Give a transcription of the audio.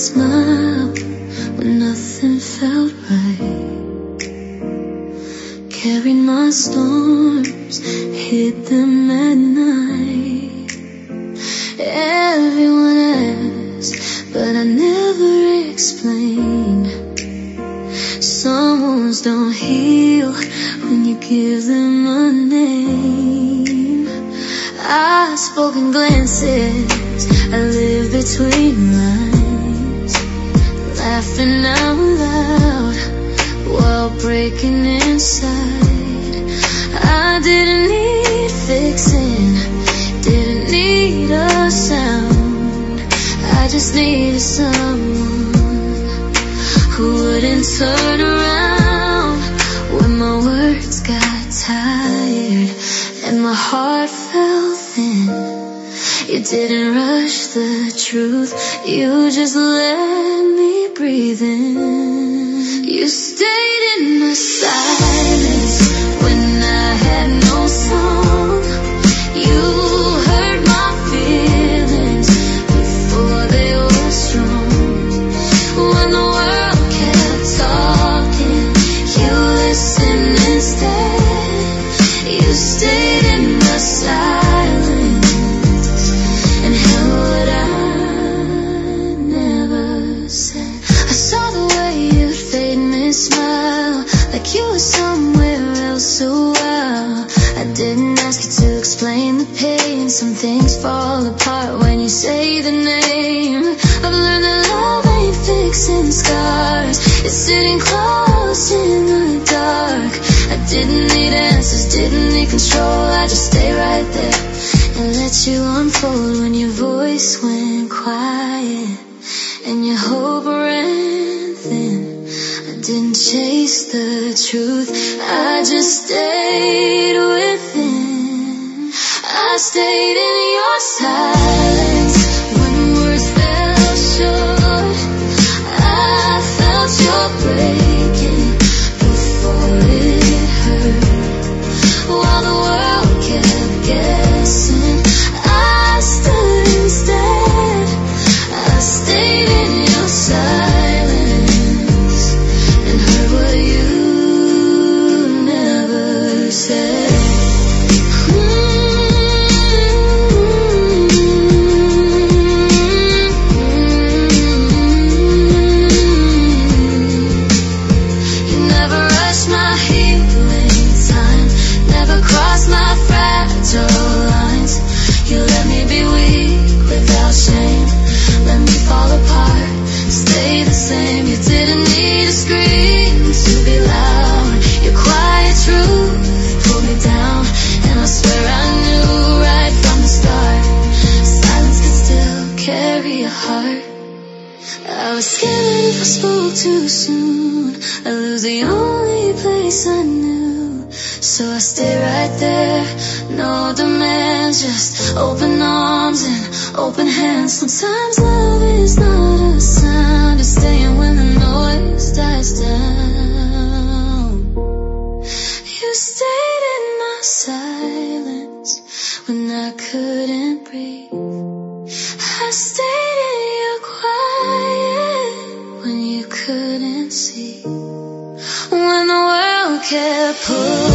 smile when nothing felt right. Carried my storms, hid them at night. Everyone asked, but I never explained. Some wounds don't heal when you give them a name. I spoke in glances, I live between lines, laughing out loud while breaking inside. I didn't need fixing, didn't need a sound. I just needed someone who wouldn't turn around when my words got tired and my heart fell thin. You didn't rush the truth, you just let me breathe in. You stayed in my silence when I had no song. You heard my feelings before they were strong. When the world kept talking, you listened instead. You stayed in the silence and held what I never said. I saw the way you made me smile, like you were somewhere else a while. I didn't ask you to explain the pain. Some things fall apart when you say the name. I've learned that love ain't fixing scars, it's sitting close in the dark. I didn't need answers, didn't need control. I just stay right there and let you unfold. When your voice went quiet and your hope ran thin, I didn't chase the truth, I just stayed within. I stayed in your silence when words fell short. I felt your breaking before it hurt. While the world kept guessing, I stood instead. I stayed in your silence and heard what you never said. I was scared if I spoke too soon, I'd lose the only place I knew. So I stay right there, no demands, just open arms and open hands. Sometimes love is not a sound, it's staying when the noise dies down. You stayed in my silence when I couldn't breathe. I stayed in your quiet when you couldn't see. When the world kept pulling